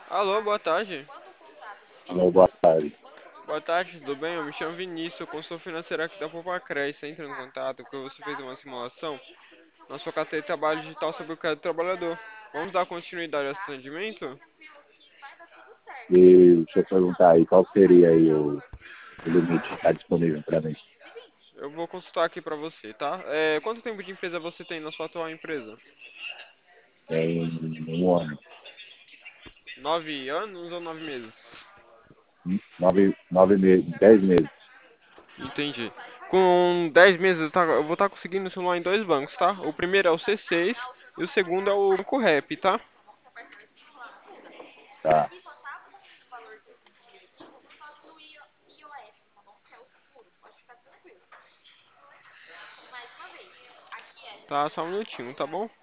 Alô, boa tarde. Alô, boa tarde. Boa tarde, tudo bem? Eu me chamo Vinícius, eu consultor financeiro aqui da Poupa-Cresce. Entra em contato porque você fez uma simulação na sua carteira de trabalho digital sobre o crédito do trabalhador. Vamos dar continuidade a esse atendimento? E deixa eu perguntar aí, qual seria aí o limite que está disponível para mim? Eu vou consultar aqui pra você, tá? Quanto tempo de empresa você tem na sua atual empresa? Em um ano, 9 anos ou 9 meses? 9 meses, 10 meses. Entendi. Com 10 meses eu vou estar conseguindo simular em dois bancos, tá? O primeiro é o C6 e o segundo é o Banco Rap, tá? Tá. Tá, só um minutinho, tá bom?